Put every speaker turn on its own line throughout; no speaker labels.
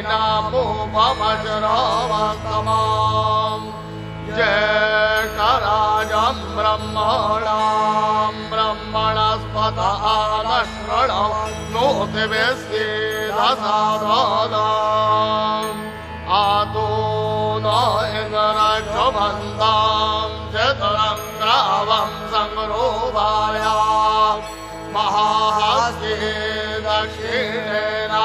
नामोपमशरवस्तमाम् ज्येष्ठराजम् ब्रह्मणस्पत आनश्रणोतिभिस्सीदसाददाम् आतो न इन्द्रक्षुभन्ताम् चतुरङ्ग्रावम् संरोभाया महाहस्ते दक्षिणेन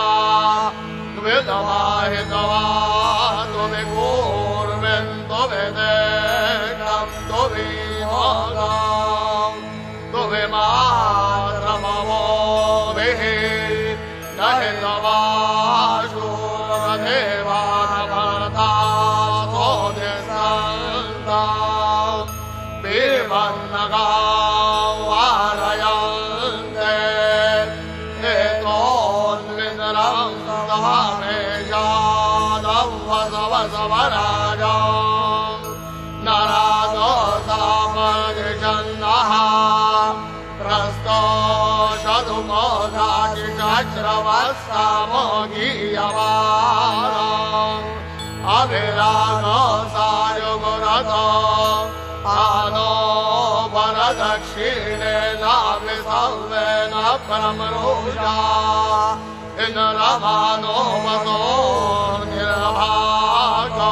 विदवाहितवातु विकूर्वन्तु विदेशम् तु विमोगाम् तु विमात्रमवोभिः न हि तवाशूरदेवानभरता सोऽधिसन्ताम् विमन्नगावारयन्ते हेतोन्विन्द्रम् तवामेषादवसवसवराजाम् नरादो सामदृशन्नः प्रस्तोषधुमोघाचिचक्रवस्तामोगीयवाराम् अभिरागो सायुगुरतो आनो वरदक्षिणेनाभिसर्वेण परमरुषा इन्द्रमानो वसो निर्भागो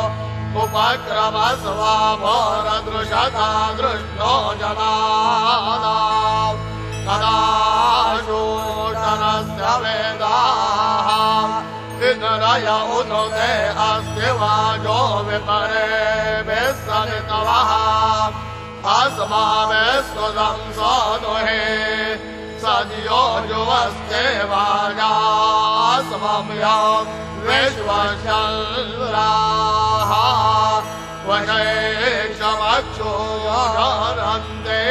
उपक्रमस्वाभरदृशता दृष्टो जनाना तदा शोषणस्य वेदाः इन्द्रय उनुते अस्ति वाजो विपरे विस्सनितवः अस्माभिस्तु संसोनुहे सद्यो जुवस्ते वाजास्मभ्यं विश्वचन्द्राः वशेषमक्षो जानन्ते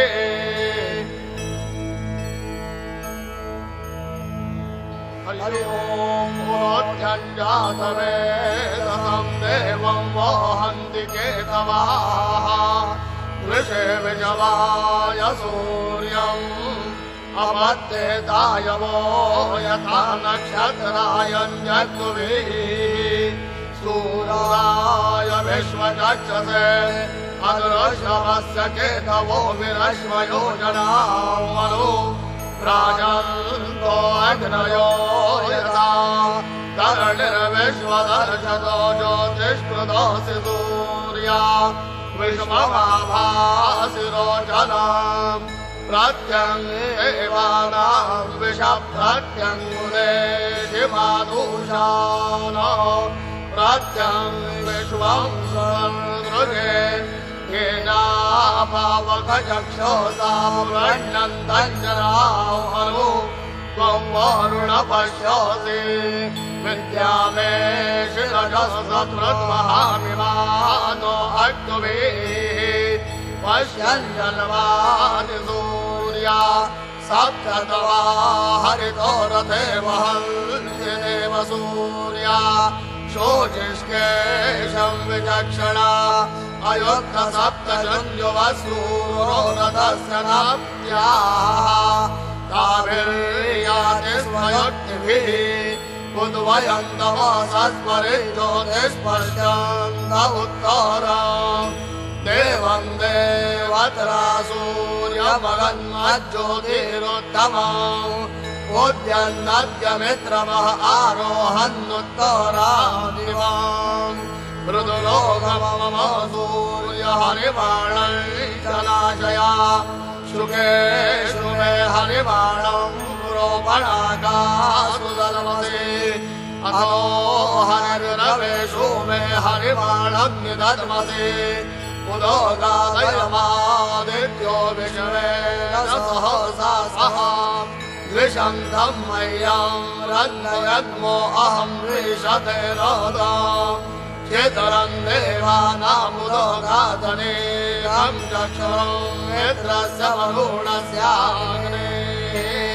हरि ओम् पुरोत्यञ्जातवेदसं देवं वहन्ति केतवाः वृषे विजवाय सूर्यम् अपत्येताय वो यथा नक्षत्रायञ्जत्विः सूराय विश्वचक्षसे अदृश्यवस्य केतवो विरश्वयोजनां मनु प्राजन्तो अग्नयो यथा धरणिर्विश्वदर्शतो ज्योतिष्कृतोऽसि सूर्या विश्वभाभासि रोचनाम् प्रत्यङ्गेवानां विषप्रत्यङ्गुले शिवादूषानो प्रत्यङ् विश्वं सदृगे येनापावकचक्षुषा गृह्णन्तञ्जनामनु त्वं वरुण पश्यसि विद्यामे शिरजसकृत्महामिमानो अग्निभिः पश्यन्जन्वानि सूर्या सप्ततवा हरितो रथे वहन्ति देव सूर्या शोचिष्केशं विचक्षणा अयुक्तसप्तशञ्जुवसूरो रथस्य नाप्त्याः ताभिर्याति स्वयुक्तिभिः उद्वयन्तमसस्मरिज्योतिष्पश्यन्त उत्तरम् देवं देवत्रा सूर्यमगन्मज्योतिरुत्तमम् उद्यन्नद्यमित्रमः आरोहन्नुत्तरादिवाम् मृदुलोकमम सूर्यहरिबाणं चलाशया शुके शुमे हरिबाणं रोपणाकासु दर्वसे अथो हरिरवेषु मे हरिबाणं निदर्मसे उदोगादयमादित्यो विश्वेन सहसा सह द्विषन्तं मह्यं रन्नयग्मो अहं विशते रोदम् चेतरं देवानामुदोगातनेकं चक्षुरं मित्रस्य वरुणस्याग्नेः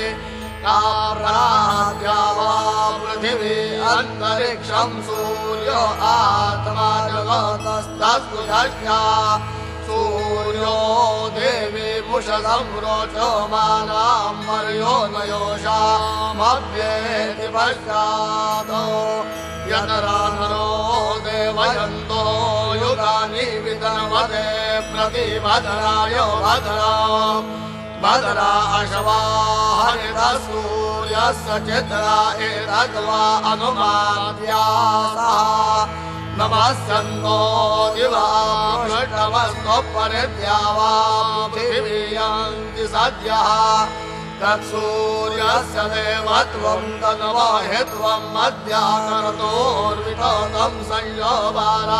काव्राद्या वा पृथिवी अन्तरिक्षं सूर्यो आत्मा जगतस्तस्कुशक्ष्या सूर्यो देवी मुषदं रोचमानां मर्यो न योषामभ्येति पश्चात् यतराधरो देवयन्तो युगानि वितन्वते प्रतिभद्राय भद्रा भद्रा अश्वा हरिता सूर्यस्य चित्रा एतद्वा अनुमाद्यासः नमस्यन्तो दिवा पृष्ठमस्तो परिद्यावा पृथिवीयन्ति सद्यः तत्सूर्यस्य देवत्वं तद्वाहित्वं मध्याकर्तोर्विततं संयोबारा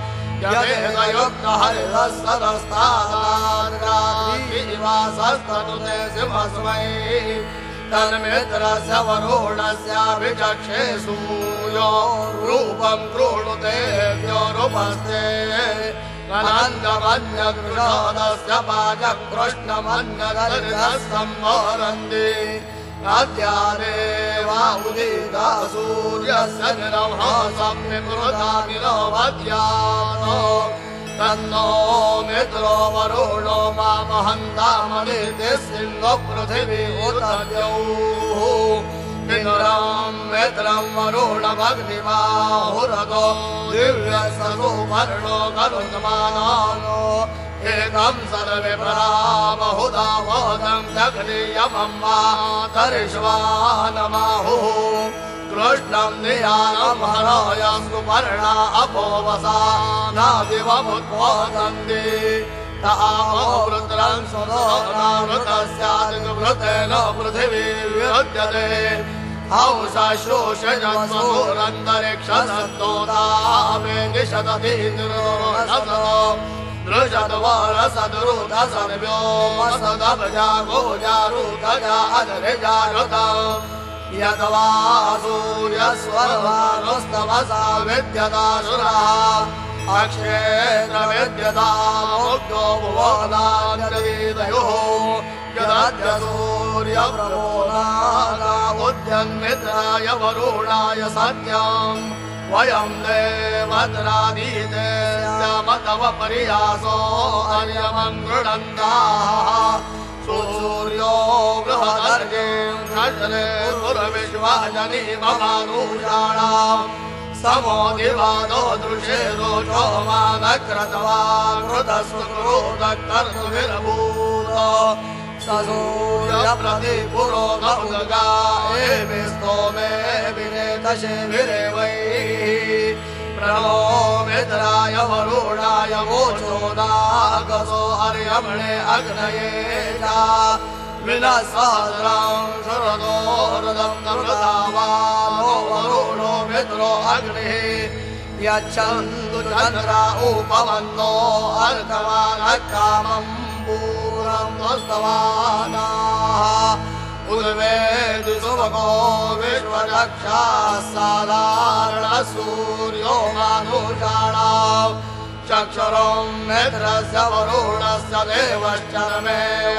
यदेकयुक्तहरितस्तदस्तादार्गादिवासस्तनुते सिंहस्मै तन्मित्रस्य वरुणस्याभिचक्षे सूयो रूपं कृणुते द्योरुपस्ते अनन्दमन्यकृषोदस्य पाचं कृष्णमन्यदरितस्संवरन्ति अद्यादेवा उदिता सूर्यस्य निरवहसं विमृता निरवध्यानो तन्नो मित्रो वरुणो मामहन्तामनिति सिन्धो पृथिवी उत द्यौः इन्द्रं मित्रं वरुणमग्निमाहुरतो दिव्यसुवर्णो गरुत्मानो एकं सर्वे परामहुदा वोदं दग्नियमं मातरिष्वानमाहुः कृष्णं नियानं हरायस्तु पर्णा अपोवसा नादिवमुद्बोधन्ति तामो वृत्रं सुदोनामृतस्यादिवृतेन पृथिवी विरुध्यते हंसशोषयन्मनोरन्तरिक्षसन्तोतावेदिशदधीतिरोषसतो दृशद्वारसदरुदसद्भ्यो मसदभजा गोजारुदजा अदरिजारुता यद्वा सूर्यस्वर्वानुस्तवसा विद्यतासुरः अक्षेत्रविद्यता मुक्तो भुवनाद्यदयोः यदद्य सूर्यप्रबोधाना उद्यन्मित्राय वरुणाय सत्यम् वयं देवद्रादीते स्यामतव पर्यासो अर्यमं गृणन्ताः सूर्यो बृहदर्गें षड्रे पुरविश्वाजनी ममानुषाणाम् समो दिवादो दृशे रोचो मानक्रतवा कृतस्वक्रोधकर्तुभिरभूत सूर्यप्रतिपुरो नौदगा एवि स्तोमे विनेतशे विरेवैः प्रणो मित्राय वरुणाय वोचोदागसो अर्यमणे अग्नये च विलसहस्रं शरदोरदं नमृतावानो वरुणो मित्रो अग्निः यच्छन्तु चन्द्रा उपवन्नो अर्कवानः कामं पूरं स्तवानाः उद्वेदि सुभगो विश्वरक्षाः साधारणः सूर्यो मानुषाणाम् चक्षुरं मित्रस्य वरुणस्य देवश्च मे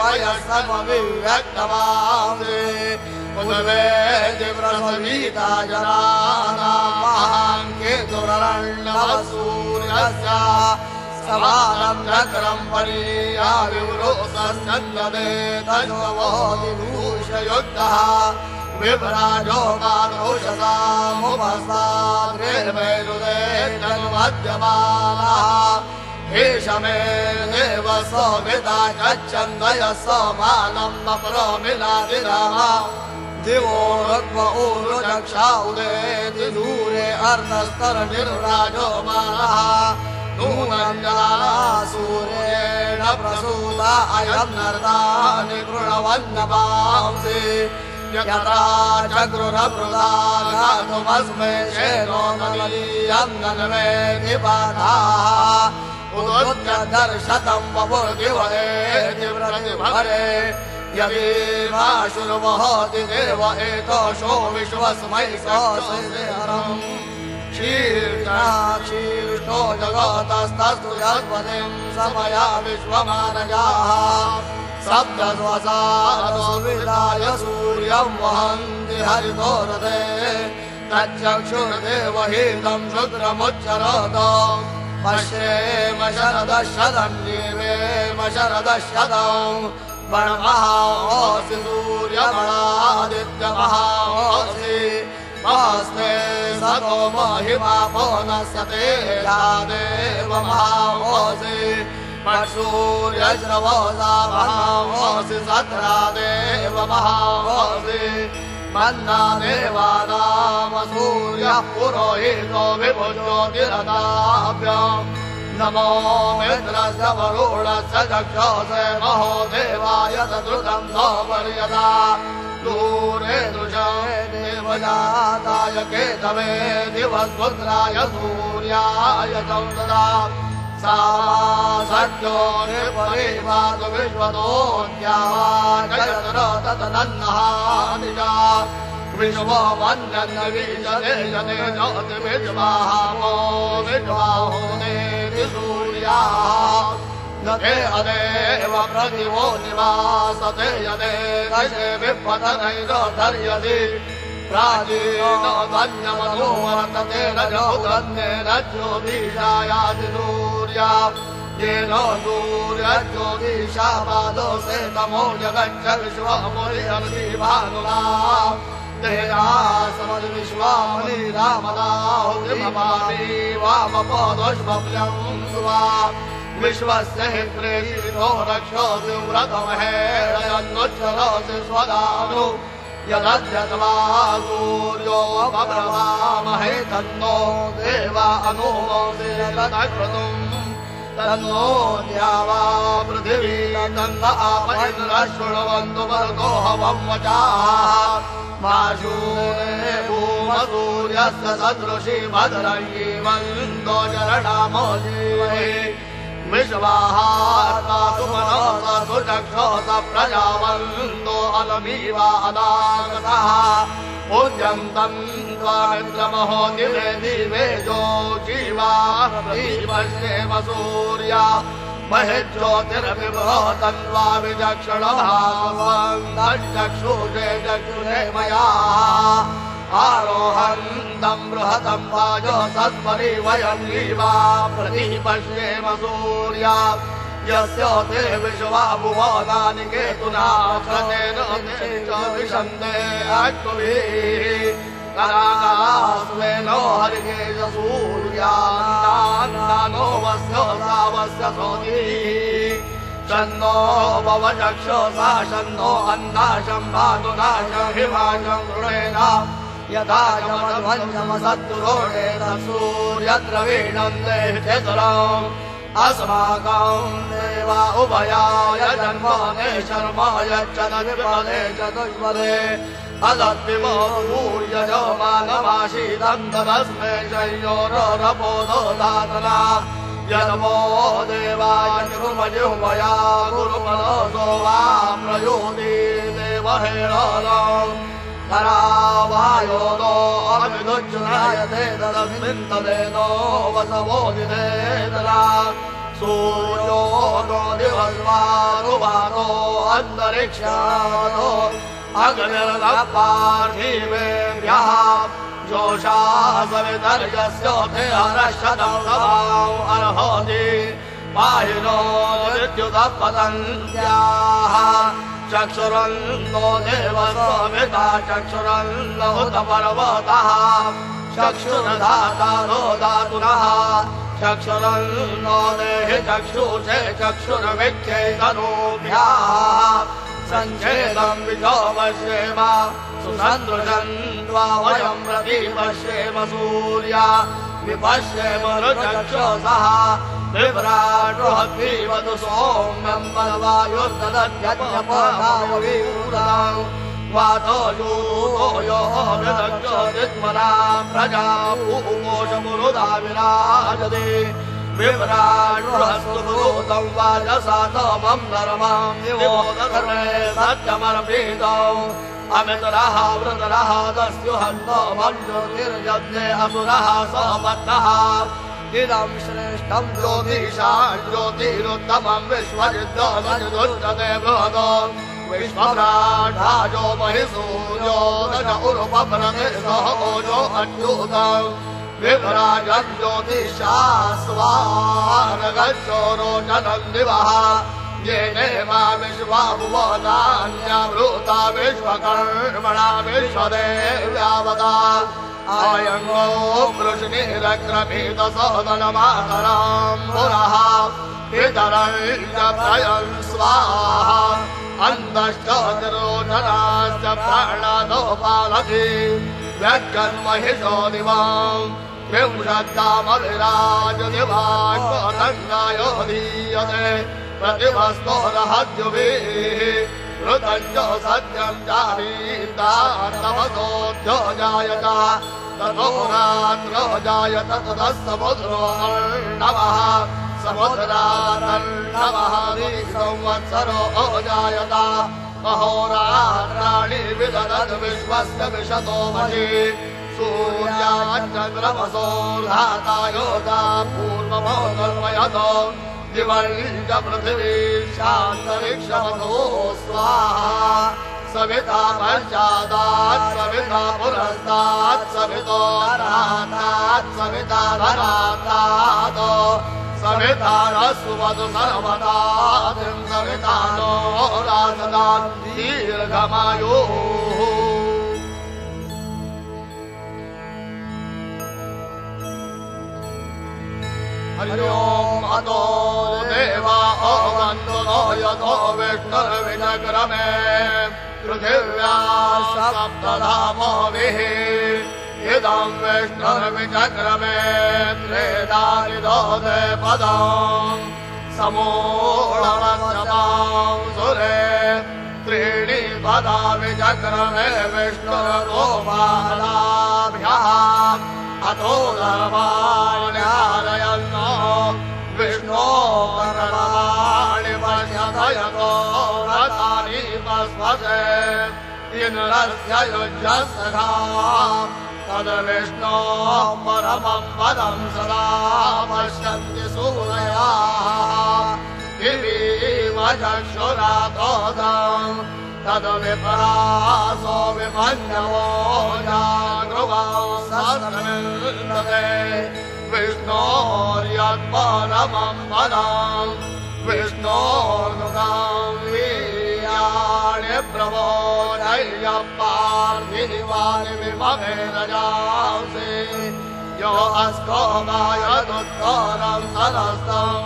वयस्सर्वविव्यक्तमांसि उद्वेदि प्रसवीता जनानां महान् केतुररण्यः सूर्यस्य समानं चक्रं परीयाविवृतस्यन्ददे तज्ज्वोतिभूषयुक्तः विभ्राजो मानुषसामुपस्ताद्रेर्वैरुदे तन्मध्यमानः एष मे देव सोमिता चच्छन्दयः सोमानं नप्रोमिलादिराः दिवो रक्व ऊरुचक्षा उदेति दूरे अर्धस्तरनिर्राजो मानः नूनञ्जला सूर्येण प्रसूता अयं नर्तानि गृणवन्नपांसि यथा चक्रुरभृता गातुमस्मै शेनो नदीयं नन्वेति पाठाः उदुत्यदर्शतं वपुर्दिवदेति प्रतिभरे यदि वाशुर्वहति देव एतोषो विश्वस्मै सौसेहरम् शीर्षो जगतस्तस्तु जस्पतिं समया विश्वमानजाः सप्तस्वसादो विदाय सूर्यं वहन्ति हरितोरते तच्चक्षुर्देवहीतं शुक्रमुच्चरत पश्येम शरदशतं जीवेम शरदशतं वणमहांसि सूर्यमणादित्यमहांसि वास्ते सतो महिमा पवनस्य तेजा देव महामोऽसि सूर्यश्रवोसा महामोऽसि सत्रा देव महामोऽसि मन्ना देवानाम सूर्यः पुरोहितो विभुज्योतिरदाभ्याम् नमो मित्रस्य वरुणस्य चक्षुषे महो देवाय तद्रुतं नो पर्यदा दूरे दृशे देवजाताय केतवे दिवस्पुत्राय सूर्याय संसदा सा सत्यो निपरिवातु विश्वतोऽद्यावाचयत्र ततनन्नः निजा विश्वमन्यन्न विजते जते ज्योति विश्वामो विश्वाहो देवि सूर्याः न ते अदेव प्रतिभो निवासते यदे दशे विपतनैरोधर्यति प्राचीनो धन्यमनो वर्तते न ज्योतन्ये न ज्योतिषायाति सूर्या येन सूर्यज्योतिषापादो से तमो जगच्छ विश्वमुनिर्षिभानुना तेजा समद विश्वामनि रामदाहुतिमपापि वामपदोष्मप्यं सुवा विश्वस्य हि प्रेषितो रक्षोऽसि व्रतमहेरयन्नुच्छरोऽसि स्वदानु यदद्यत्वा सूर्योपब्रवामहे तन्नो देवा अनुमोऽसि तदक्रतुम् तन्नो द्यावा पृथिवी तन्न आपयिन्द्रशृण्वन्तु भर्गो हवं वचाः माशूरे भूमसूर्यस्य सदृशी भद्रं जीवन्तो जरणामो जीवहि विश्वाहार्तासु मनोऽसु चक्षुष प्रजावन्तो अलमीवा अदागतः पूज्यन्तं त्वामिन्द्रमहो दिवे दिवे जो जीवा पश्येम सूर्या महेज्योतिरविभो तन्वा विचक्षणभावं तच्चक्षुषे चक्षुषे मया आरोहन्तं बृहतं वाजो सत्परि वयं जीवा प्रतिपश्येम सूर्या यस्य ते विश्वा भुवनानि केतुना क्षतेन विशन्ते अक्तुभिः करागास्वेनो हरिकेश सूर्यान्नानो वस्य सावस्य सोतिः शन्नो भवचक्षुषा शन्नो अन्नाशं भानुनाशं हिमाशं गृणेन यथा चमध्वंसमसत्तुरोणेन सूर्यद्रवीणं देहिचतुरम् अस्माकं देवा उभयाय जन्मने शर्माय च विपदे चतुष्पदे अदद्विमो सूर्यजो मानमाशीतं तदस्मै शय्योरपोदो दातना यन्मो देवाय गुरुमजुवया गुरुमनोसो वा प्रयोति देवहेळोऽलम् करावायोनो अभिदुच्छ्रायते तदस्मिन् तदेनो वसवोदिते तदा सूर्यो नो दिवस्वानुवातो अन्तरिक्षातो अग्निर्दपार्थिवेभ्यः जोषा सवितर्यस्योते हरशतं समां अर्होति पाहिनो विद्युतपतन्त्याः चक्षुरन्नो देवस्वमिता चक्षुरन्नो हुत पर्वतः चक्षुर्धाता नो धातुनः चक्षुरन्नो देहि चक्षुषे चक्षुर्विख्यैतनोभ्यः सञ्चेदं विजो पश्येम सुसन्दृशन्त्वा वयं प्रतिपश्येम सूर्या विपश्येम ऋचक्षुषः विभ्राट्रुहद्भिवतु सौम्यं बलवायुर्ददत्यज्ञपदाववीरुदां वातो यूतो यो विदग्धोदित्मनां प्रजा पूकोशमुरुदा विराजते विभ्राट्रुहस्तु भूतं वाजसातमं धर्मं निवोदधर्मे सत्यमर्पितम् अमितरः वृतरः दस्युहन्तो मञ्जुतिर्यज्ञे असुरः सपत्नः इदं श्रेष्ठं ज्योतिषा ज्योतिरुत्तमं विश्वजिद्योतते बृहतो विश्वभ्राढाजो महिसूर्यो दश उरुपभ्रते सहोजो अच्युतं विभ्राजं ज्योतिषा स्वानगच्छो रोचनं दिवः येनेवा विश्वाभुवनान्यावृता विश्वकर्मणा विश्वदेव्यावता आयङ्गो वृषणीरक्रमीतसोदनमातराम् पुनः पितरश्च प्रयन् स्वाहा अन्तश्च तिरोधनाश्च प्राणादोपालति व्यग्गन्महिषो दिवाम् विंशत्तामविराजदिवाश्वतङ्गायो दीयते प्रतिभस्तोदहद्युभिः ऋतञ्च सत्यम् जानीतास्तमसोऽध्यो जायत ततो रात्रो जायत ततः समुद्रो अर्णवः समुद्रादर्णवः संवत्सरो जायत अहोरात्राणि विदधत् विश्वस्य विशतो महि सूर्याचन्द्रमसोर्धातायोधा पूर्वमोदर्वयतो दिवञ्च पृथिवी शान्तरिक्षमतो स्वाहा सविता पश्चादात् सविता पुरस्तात् सवितोरातात् सविता धरातात् सविता रस्वतु सर्वदात् सविता नो रासदात् दीर्घमायुः हरि ओम् अतो देवा अवन्तु नो यतो विष्णुर्विचक्रमे पृथिव्या सप्तधामोभिः इदं विष्णुर्विचक्रमे त्रेधानि दोदे पदम् समूढमस्रतां सुरे त्रीणि पदा विचक्रमे विष्णुर्गोपालाभ्यः अतो धर्माण्यालयन्नो विष्णो कर्माणि पश्यतयतो रतानि पस्पसे इन्द्रस्य युज्यसखा तद्विष्णो परमं पदं सदा पश्यन्ति सूरयाः दिवीव चक्षुरातोदम् तद्विपरासो विमन्यवो जागृवां सहस्रमिन्दते विष्णोर्यत्परमं पदम् विष्णोर्नुगां वीर्याणि प्रबोधय्य पार्थिवानि विममेदजांसि यो अस्कोमायदुत्तरं सदस्तं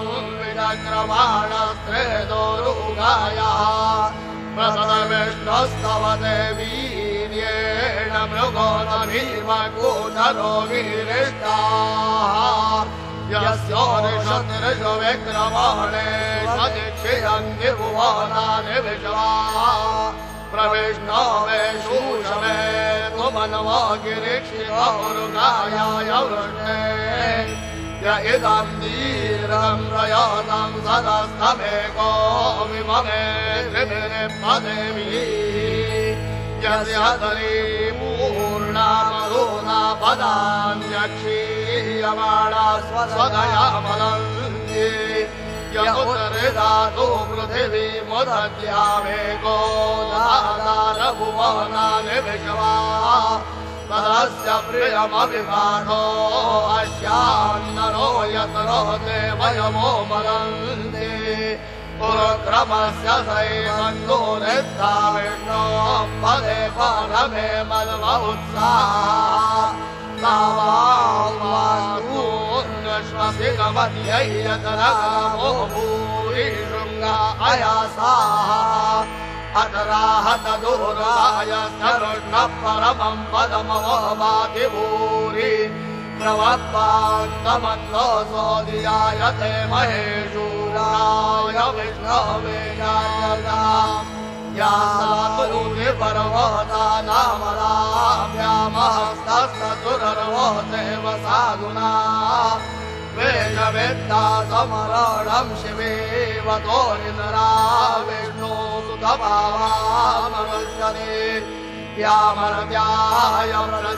विचक्रमाणस्त्रेदोरुगायः प्रसदविष्णुस्तवते वीर्येण मृगोदभीमकूटरो वीरिष्टाः यस्योनिषत्रिषु विक्रमणे सदीक्षयन्ति भुवनानि विश्वा प्रविष्णवे शूषमे तुमन्वो गिरिक्षितमुरुगायाय वृष्णे य इदं दीर्घं प्रयातं सदस्तमेको विममे त्रिभिर्पदेवी यस्य तरी पूर्णा मधुना पदान्यक्षीयमाणा स्वदया मदन्ति य उत्तरिदातु पृथिवीमुदद्यामेको दातारभुवनानि विश्वा तदस्य प्रियमभिमानो अस्यान्नरो यतरो देवयमो मदन्ति पुरक्रमस्य सैमन्दोरिद्धा विष्णो पदे परमे मल्मोत्साहा तावाश्वसिगमत्यै यतरगमो भूरि शृङ्गा अयासाः अतराहतदूरायस्तरुष्णः परमं पदमवभाति भूरि प्रवत्पान्तमन्दोऽसोऽधियायते महेशूराय विष्णवे जायता या सातुरुनि पर्वता नामलाभ्यामहस्तस्तुरर्वोतेव साधुना वेषवेत्ता समरणं शिवेवतो निन्द्रा विष्णु सुतभावा मनुष्यते यामर्त्याय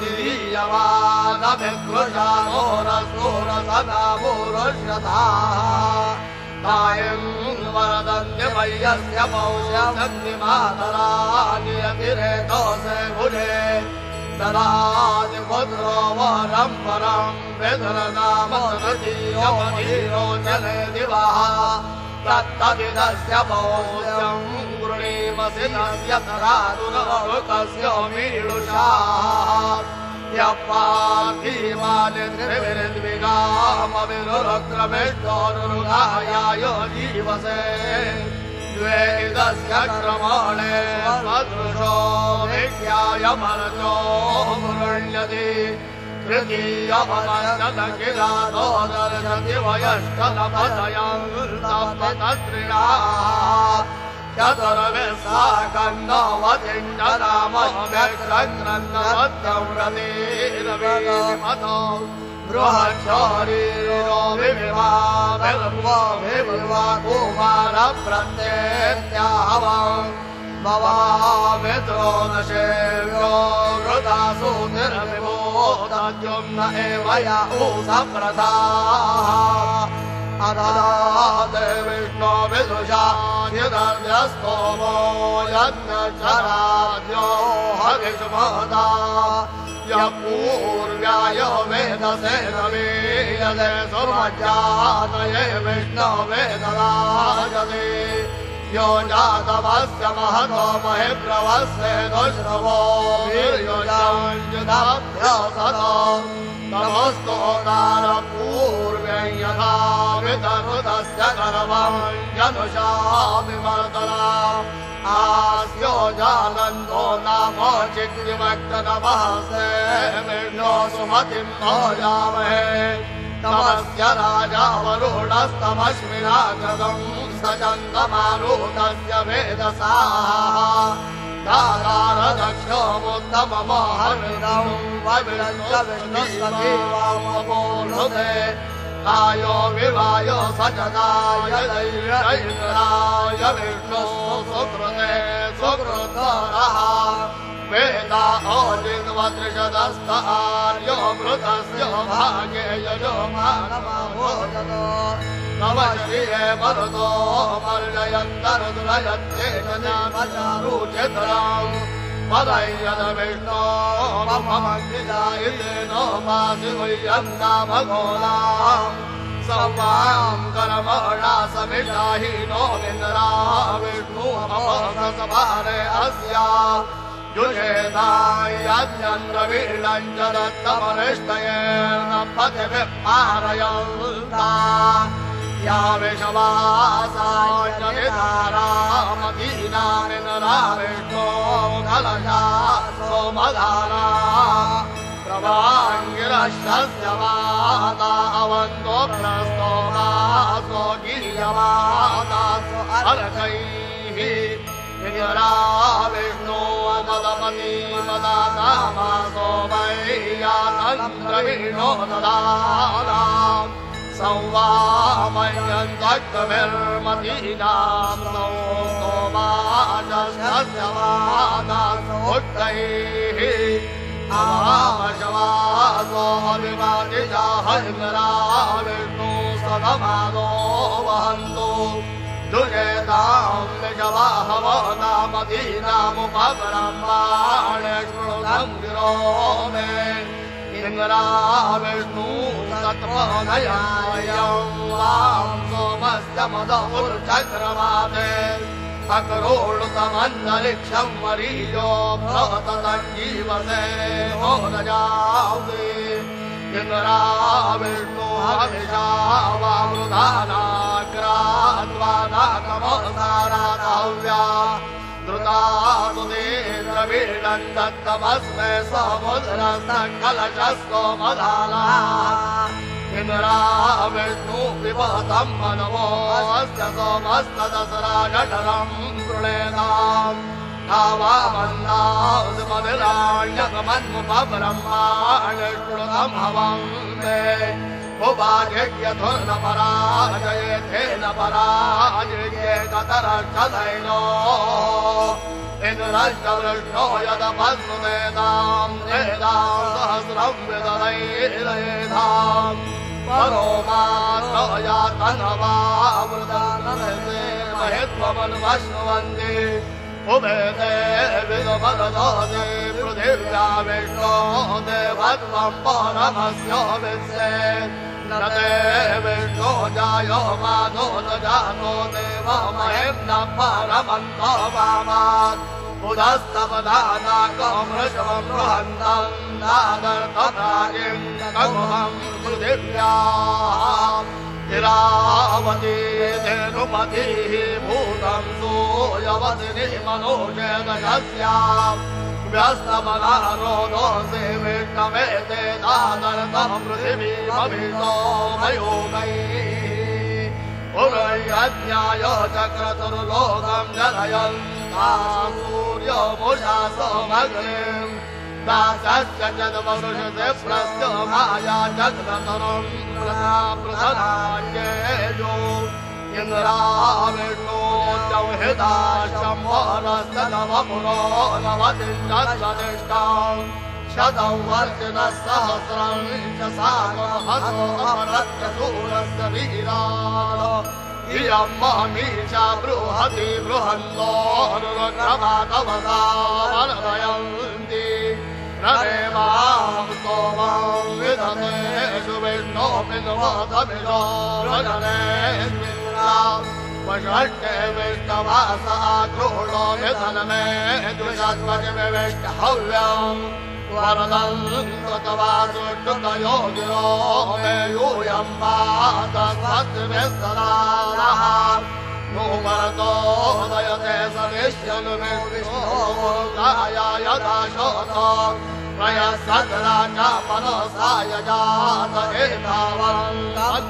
प्रदिदीयवादभिकृशानोरसूरसनामुरुष्यथाः तायं वरदन्ति मह्यस्य पौष्यन्ति मातरा नियतिरेतोऽसे भुजे ददाति पुत्रो वरं परं विदुरनामसृतीयमनीरोचने दिवः तत्तदिदस्य पौष्यम् गृणीमसि तस्य तरादुरवृतस्य मीळुषा यप्पार्थिमानिर्विगामविरुरक्रमेष्टोरुगायाय जीवसे द्वे इदस्य क्रमणे सदृशो विद्याय मनसो मुरण्यति तृतीयमनन्दकिलादो दर्शति वयष्टलपदयं तत्त्रिणा चतुर्विस्साकन्नवतिण्डनामव्यग्रग्रन्थवत्यं रतिरविमतो बृहच्छरीरो विविवा कुमारप्रत्येत्याहवम् भवामित्रो न शेव्यो वृतासूतिर्विभूतद्युम्न एव य ऊसप्रसाः अदाते विष्णो विदुषा यदर्यस्तोमो यज्ञचराद्यो हविष्महता यः पूर्व्याय वेदसे नवीयसे सुमज्जातये विष्णो वेदराजते यो जातवस्य महतो महिब्रवस्य दुश्रवो वीर्योजाञ्जुदाभ्यासतो नमस्तोदारपूर्व्यं यथा वितनुतस्य गर्वं जनुषा विमर्दना आस्यो जानन्दो नाम चिग्विमग्ननमहसे विष्णो सुमतिं भोजामहे तमस्य राजावरुणस्तमश्विना जगं सचन्दमारूढस्य वेदसाः दारारदक्षमुत्तममहर्विदं वविरञ्च विष्णुस्तदेवामपोनुते आयो विवायो सचदाय दैर्यैन्द्राय विष्णुः सुकृते सुकृतरः वेदा ओजिन्वत्रिशदस्त आर्यो मृतस्य भागे यजो मानमभोजत नवश्रिये मरुतो मर्जयन्तरुदुरयत्येतनामचारुचित्रम् पदय्यद विष्णो ममङ्गिता इतेनोपासि गुह्यन्नामघोलाम् संवां करमणासमिषाहीनो विन्दरा विष्णुमपससभारे अस्या युषेदायज्ञन्द्रवीणञ्च दत्तमनिष्टयेन पतिभिः पारयन्ता या विषवासाञ्जनिधारामदीनामिनरा विष्णो कलशा सोमधारा प्रभाङ्गिरश्च माता अवन्तो प्रस्तोमासो गिर्यमातासो अर्कैः इंद्रा विष्णु मदमती मदानामासो मय्यातन्द्रवीणो ददाना संवामयन्तक्कविर्मतीनां स्तोमाचस्य मातासोक्तैः आशवासो अभिवादिजाहरिन्द्रा विष्णु सदमानो वहन्तु दुजेतां निजवाहवनामदीनामुपब्रह्माणे शृणुतं गिरो मे इंद्रा विष्णु तत्त्वनयायं वां सोमस्य मदुर्चक्रमाते अकरोळुतमन्तरिक्षं मरीयो भवततञ्जीवसे मोदजासि इंद्रा विष्णु हविषा वामृधानाग्राद्वादाकमसाराहव्या द्रुता सुदीर्घवीणं दत्तमस्मै समुद्रस्तकलशस्तोमधाना इंद्रा विष्णु विभवतं मनवोऽस्य सोमस्तदसरा जठरं गृणेताम् आवामन्नासुमविराण्यकमन्मुपब्रह्माणि श्रुतं हवं मे उपाधिक्यथुर्न पराजयेथेन पराजये कतरक्षदैनो इन्द्रश्च वृष्णो यदपस्नुतेतां वेदां सहस्रं विददैरयेधाम् परो मार्गो यातनवावृतनसे महित्वमनुवश्नुवन्ति उभेते विदुमददोदे पृथिव्या विष्णो देवत्वं परमस्य विश्वे न ते विष्णो जायो मानो जातो देव महेन्द्र परमन्तो वामात् उदस्तपदानाकं वृषभं बृहन्तं नादर्तप्रागिं ककुभं पृथिव्याम् इरावती धेनुपतिः भूतं सूयवतिनि मनोषेदशस्याम् व्यस्तमनारोदोऽसि विष्णवेते दादर्तं पृथिवीमभितो मयोगैः उभयज्ञाय चक्रतुर्लोकं जनयन्ता सूर्यमुषा सोमग्निम् दासस्य जगवरुषसे प्रस्य माया चक्रतरुं प्रधानान्येयो इन्द्राविष्णो चौहिता शम्भोरस्तनवपुरो नवतिष्ठं शतं वर्षिणः सहस्रं च सागरहसो अमरस्य सूरस्य वीरान् इयं महमीशा बृहति बृहन्नोरुग्रमातवसा वनदयन्ति रमेवां सोमं विदधेषु विष्णोऽपिन्वदमिषो रजनेऽस्मिन्नां वषट्टे विष्णवासा क्रोडो निधनमे द्विषद्वजविष्टहव्यम् वरदं कृतवासुष्टुतयो गिरो मे यूयं पातस्वद्भिस्तदानः नो वरदोदयते सनिष्यनु मे विष्णोर्गाय यदा शोतो प्रयसद्राजा मनसाय जात एतावन्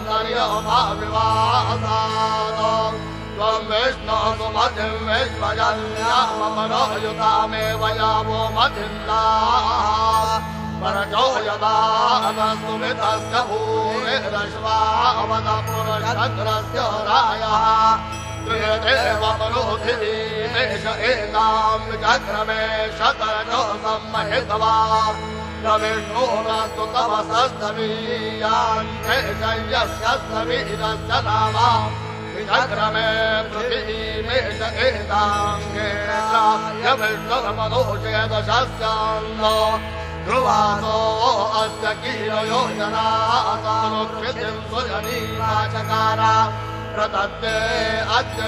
तन्नर्यमाविवासात् त्वं विष्णो सुमतिं विश्वजन्याममनोयुतामेव यावो मतिन्दाः परजो यदा नस्तुमितस्य भूरिरश्वावद पुरुषग्रस्य रायः त्रिदेव पृथिवीमेष एतां चक्रमे शतरजो सम्महित्वा न विष्णुरस्तु तमसस्तवीयान्ते शय्यस्य नामा विचक्रमे पृथिवीमेष एतां केशाय विष्णुर्मनोषेदशस्यान्न ध्रुवासो अस्य कीलयोजनासानुक्षितिं सुजनीमा चकार प्रतत्ते अद्य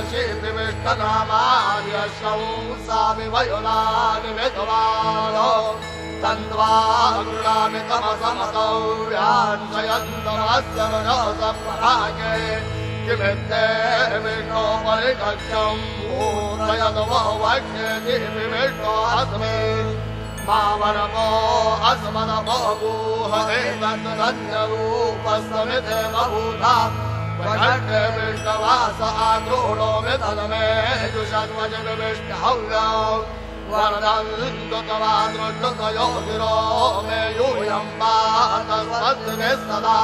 शीतिविष्टनामार्यशंसामि वयुनानि विद्वानो तन्त्वा गृणामि तमसमतौ व्याञ्चयन्तमस्य रजसप्रभागे किमित्ते विष्णो परिकक्षं पूरयदवो वक्ष्यति विष्णो अस्मे मावरमो अस्मदमो गुहते तन्नरूपस्तमिते बभूता वषट्टे विष्णवास आक्रोडो वितनमे जुषद्वजविष्टहव्यम् वरदन्तु तवा दृष्टतयो गिरो मे यूयं पातस्वद्भिस्तदा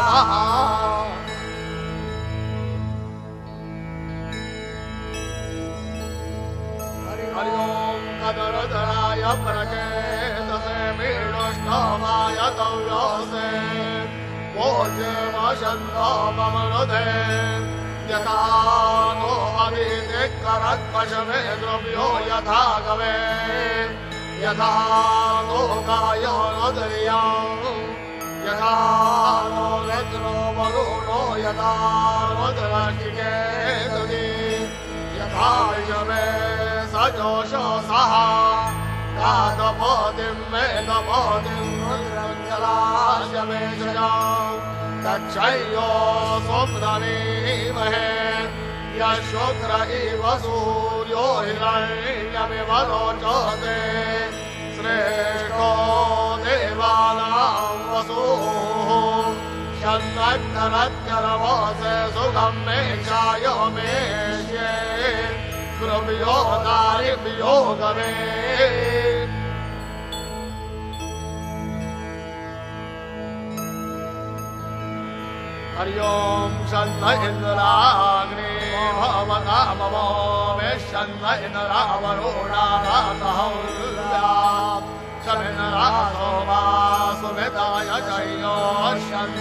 हरि ओं कदरधराय प्रचेतसे मीनोष्णवाय तव्योसे भोज्यमशन्तो मम हृदे यथा नो अभिदिक्करत्पशमे द्रव्यो यथा गवे यथा नो गायो रुद्रियं यथा नो नेत्रो वरुणो यथा रुद्रशिकेतुः यथा विषमे सजोषो सः दातपोतिं वेदपोतिं रुद्रं जलाशमेषजां तच्छय्यो स्वप्ननीमहे यशुक्र इव सूर्यो हिरण्यमिव रोचते श्रेष्ठो देवानां वसुः शन्नक्षरत्यरवसे सुखं मे चाय मेष्ये गुरुभ्यो दारिभ्यो गवे हरि ओं शन्न इन्द्राग्ने भवतामवो वेशन्न इन्द्रावरुणानाथहौल्या शमिनरासो वासुमिताय जयो शन्न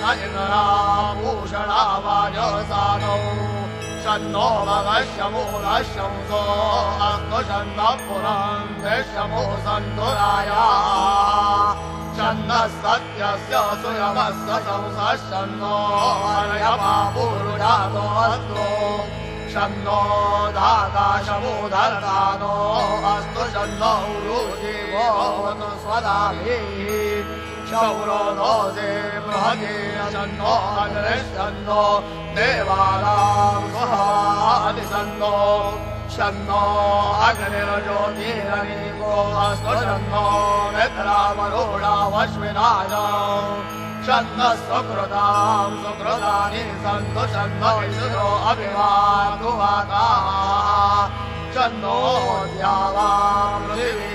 इन्द्राभूषणावाजसानौ शन्नो भगश्यमूलशंसो अस्तु शन्नः पुरं देशमो सन्तुराया शन्नः सत्यस्य सुयमस्य संसः शन्नो हरयमा पूरुजातो अस्तु शन्नो धाता शमूधर्तानो अस्तु शन्नो उरुजीवो भवतु स्वदाभिः शौरो दोषे बृहते शन्नो अग्निशन्नो देवानां स्वाहादिशन्नो शन्नो अग्निर्ज्योतिरनीको अस्तु शन्नो मित्रावरुणावश्विनाय शन्नः सुकृतां सुकृतानि सन्तु शन्नो विष्णो अभिवातु वाताः शन्नो द्यावा पृथिवी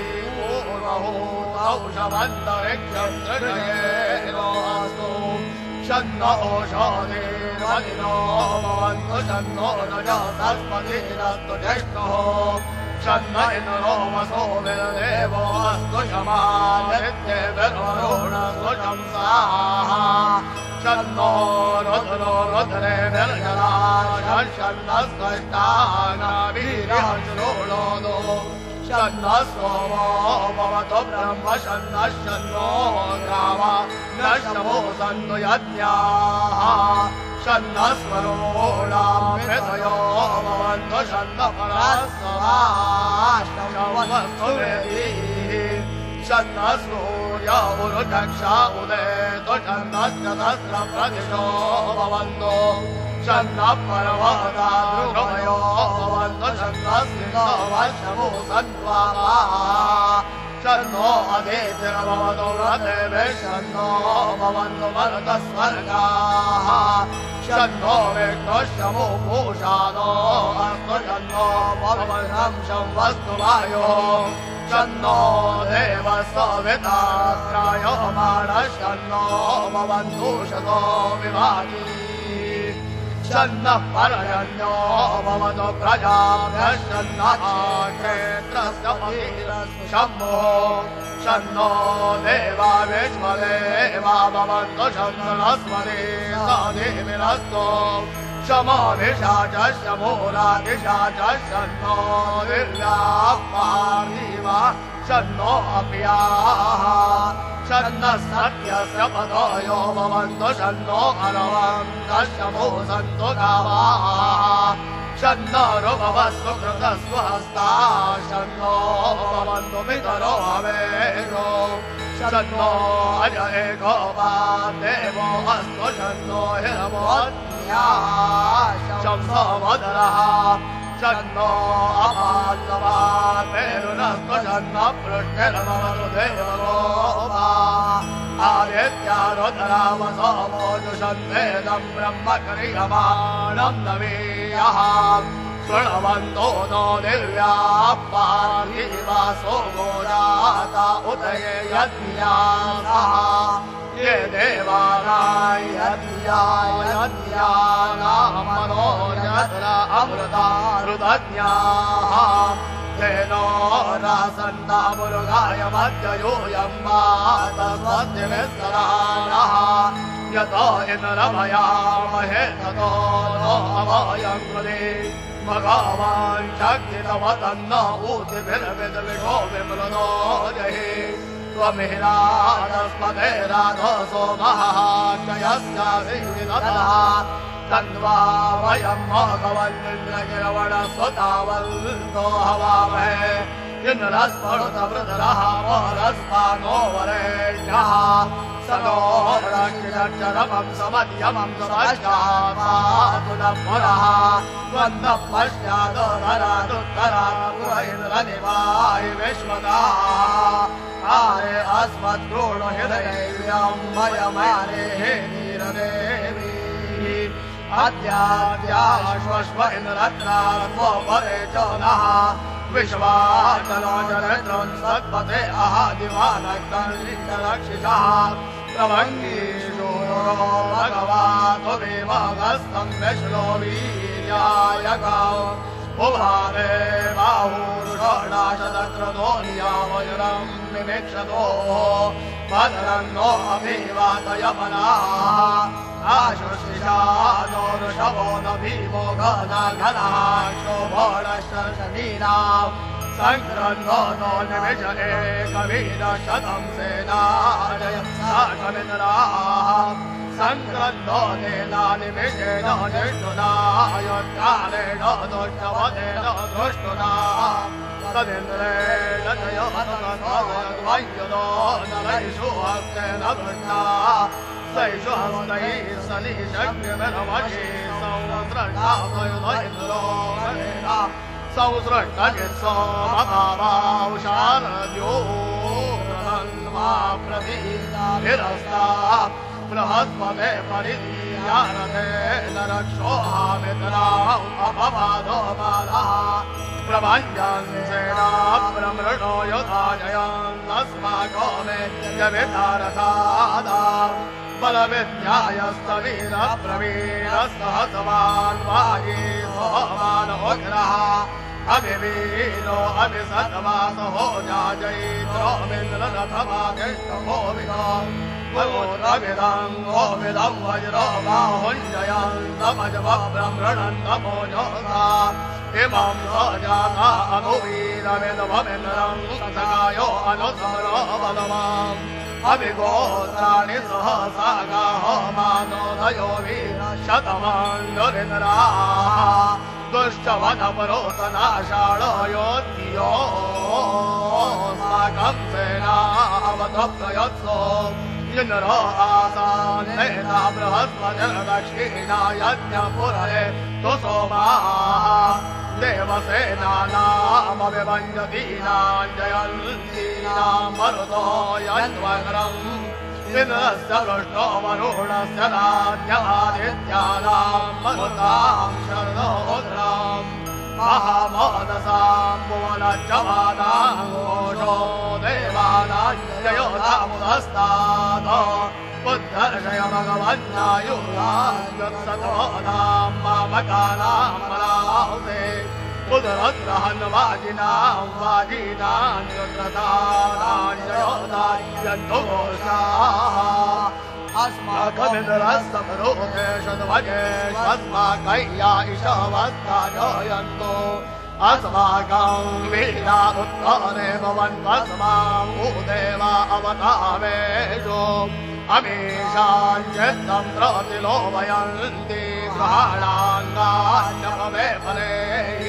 औषवन्तरिक्षं दृढयेनोऽस्तु शन्नो ओषधेर्वदिनो भवन्तु शन्नो रजसस्पतिरस्तु ज्येष्ठः शन्नो इन्द्रो वसो विदेवो अस्तु शमादित्यैर्वरुणस्तु शंसाः शन्नो रुद्रो रुद्रेभिर्जलाशः शन्नस्कष्टानाभिः श्रोणोदो शन्नः सोमो भवतु ब्रह्म शन्नः शन्नो गावा नश्यमो सन्तु यज्ञाः शन्नः स्वरोणामृतयो भवन्तु शन्नः परस्वराष्टमस्तु वेदीः शन्नः सूर्य उरुचक्षा उदेतु शन्नश्चतस्रप्रदिशो भवन्तु शन्नः पर्वता ध्रुवयो भवन्तु शन्नः सिन्धो वशमो सन्त्वाः शन्नो अदितिर्भवतु व्रतेभिः शन्नो भवन्तु मरुतस्वर्गाः शन्नो विष्णुशमो पूषानो अस्तु शन्नो भवनं शंवस्तु वायो शन्नो देवः सवितात्रायो मानः शन्नो भवन्तु शतो विभागी शन्नः पर्जन्यो भवतु प्रजाभ्यः शन्नः क्षेत्रस्य पतिरस्तु शम्भुः शन्नो देवा विश्वदेवा भवन्तु शन्नस्मरे सदेविरस्तु शमोभिषा च शमूलादिशा च शन्नो दिव्याः पार्थिवा शन्नो अप्याः शन्नः सत्यस्य पदयो भवन्तु शन्नो अरवन्तः शमो सन्तु गावाः शन्नो ऋभवः सुकृतस्व हस्ताः शन्नो भवन्तु पितरो हवेषो शन्नो अज एको देवो अस्तु शन्नो हिरवोऽन्याः शंसो वदरः शन्नो अपाद्यवाद्वेरुनस्तु शन्नो पृष्ठिर्भवतु देवलोभा आदित्या रुद्रावसो मोजुषन्वेदं ब्रह्म क्रियमाणं नवीयः शृण्वन्तो नो दिव्याः पार्थिवासो गोदाता उदये यज्ञासः ये देवानाय यज्ञानामनो यत्र अमृता हृदज्ञाः तेनो रासन्ना मुरुगाय मध्ययूयं मातस्वद्यविस्तरानः यतो इन्द्रभयामहे ततो नो अभयं कृते भगवान् शक्तितवतन्न ऊतिभिर्विद्विषो विमृतो जहि त्वमिहिरादस्पते राधो सोमः क्षयस्याभिविदतः तन्वा वयं भगवन्निन्द्रगिरवणस्वतावन्तो हवामहे इन्द्रस्पृतवृतरः मोरस्पानो वरेण्यः सनो रक्षरमं समध्यमं समश्चापातु नः पुरः त्वन्नः पश्चादधरादुत्तरादुरैन्द्रनिवाय विश्वदाः आरे अस्मत्क्रोणो हृदयं भयमारेः नीरदेवी अद्याद्याश्वश्व इन्द्रत्रात्मोपरे च नः विश्वाचलाचरित्रं सत्पते अहादिवानक्तरक्षिषः प्रभङ्गीशूरो भगवातो देवगस्तं विष्णो वीर्यायकौ उभारे बाहुषोडाशतक्रतो नियामयुरं विमिक्षतो भद्रं नो अभिवातयमनाः आशुषिषा नो ऋषभो न भीमो घनः शोभोणशनीनां सङ्क्रन्धो नो निमिष एकवीर शतं सेनाजय साकमिन्द्राः सङ्क्रन्धो तेना निमिषेण निष्ठुना योत्कालेन दुष्टवदेन दृष्टुना तदिन्द्रेण जयोद्वयद्वय्युदो नरैषु हस्तेन दृष्टा सैषु हस्तैः सनिशक्तिर्मणि संसृष्टा स्वयुधेन्द्रो गणेना संसृष्टचित्सो मभावाशारद्यो प्रधन्वा प्रतीताभिरस्ता बृहस्पते परिदीयारते नरक्षोहामित्राम् अपवादो बालः प्रभञ्जन्सेना प्रमृणो युधाजयन्नस्माको मे यवितारसादाम् बलविद्यायस्तवीरप्रवीरसहसवान् वायी सोमानोग्रः अभिवीरो अभिसत्वासहो जाजयित्रो मिन्द्ररथमादिष्टभोविनो वरोरविदं गोविदं वज्रो बाहुञ्जयन्तमजवब्रह्मणन्तमोजोसा इमं सजाता अनुवीरमिदभमिन्द्रं सगायो अनुसरो बलवाम् अभिगोत्राणि सहसा गाहो मानोदयो वीरशतमान्दुरिन्द्राः दुष्टवनपरोतनाशाळयोद्धियो साकं सेनावतप्रयत्सो इन्द्रो आसान्नेता बृहस्पतिर्दक्षिणा यज्ञपुरे तु सोमाः देवसेनानामभिभञ्जतीनां जयन्तीनां मरुतो यन्वग्रम् इन्द्रस्य वृष्णो वरुणस्य राज्यादित्यानां मरुतां शरदोद्राम् महामोदसां भुवनज्जवानां घोषो देवानां जयोदामुदस्तात् उद्धर्षय भगवन्नायुरायुत्सतोदां मामकानां मलाहुते उदरद्रहन्वाजिनां वाजीनां युत्रतानां जयोदायन्तुघोषाः अस्माकमिन्द्रस्तपरोधे शतभजेष्वस्माकय्या ईशवस्ताजयन्तो अस्माकं वीरा उत्तरे भवन्वस्मां भूदेवा अवतामेषु अमीशाञ्चित्तं प्रतिलोभयन्ति प्राणाङ्गान्यपवे फलेः